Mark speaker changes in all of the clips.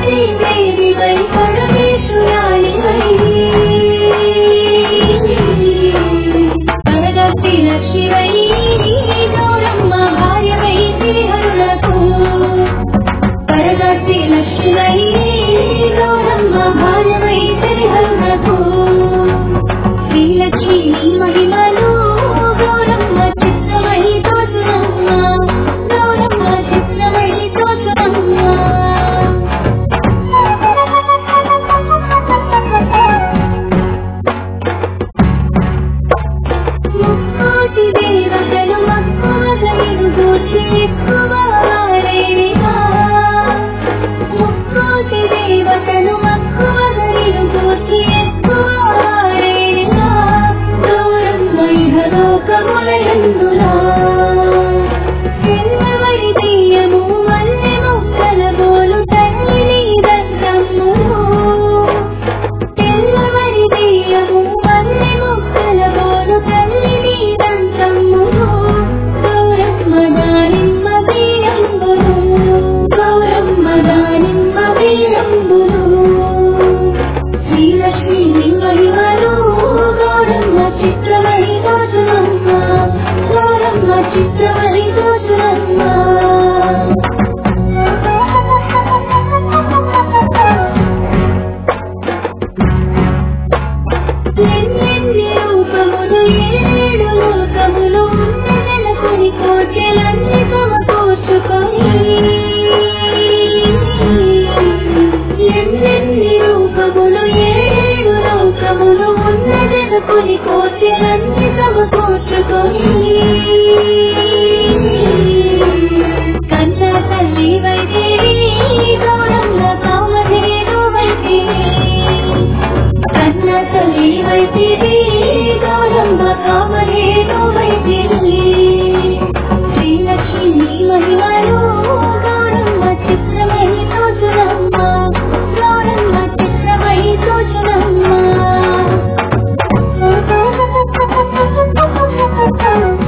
Speaker 1: శ్రీదేవివై పరమేశ్వరాలివై పరగతి లక్ష్మివై గౌరమ్మ భార్యవై శ్రీహరులకు పరగతి లక్ష్మివై గౌరమ్మ భార్యవై శ్రీహరులకు శ్రీలక్ష్మి మహిమలు గౌరమ్మ చిత్రమై తోచునమ్మ గౌరమ్మ చిత్రమై తోచునమ్మ ముక్కోటి దేవతలు మక్కువగలిను గూర్చి ఎక్కువారేగా ముక్కోటి దేవతలు మక్కువగలిను గూర్చి ఎక్కువారేగా గౌరమ్మ ఇహలోకములయందునా ఎన్నవరి దెయ్యము మల్లె మొక్కల బోలు తల్లి నీదంతమ్మును ఎన్నవరి దెయ్యము మల్లె మొక్కల బోలు తల్లి నీదంతమ్మును గౌరమ్మ దానిమ్మ వీరంబును గౌరమ్మ దానిమ్మ వీరంబును శ్రీలక్ష్మి మహిమలు గౌరమ్మ చిత్రమై తోచునమ్మ గౌరమ్మ చిత్రమై తోచునమ్మ ఎన్నెన్ని రూపములు ఏడు లోకములు నెలకొని కోటెలన్నీ సమకూర్చుకొని ఎన్నెన్ని రూపములు ఏడు లోకములు ఉన్నదెనుకొని కోటెలన్నీ సమకూర్చుకొని కన్న తల్లి వైదేవి గౌరమ్మ కామధేను వైదేవి కన్న తల్లి వైదేవి గౌరమ్మ కామధేను వైదేవి శ్రీలక్ష్మి మహిమలు గౌరమ్మ చిత్రమై తోచునమ్మ గౌరమ్మ చిత్రమై తోచునమ్మ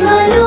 Speaker 1: మహిమలు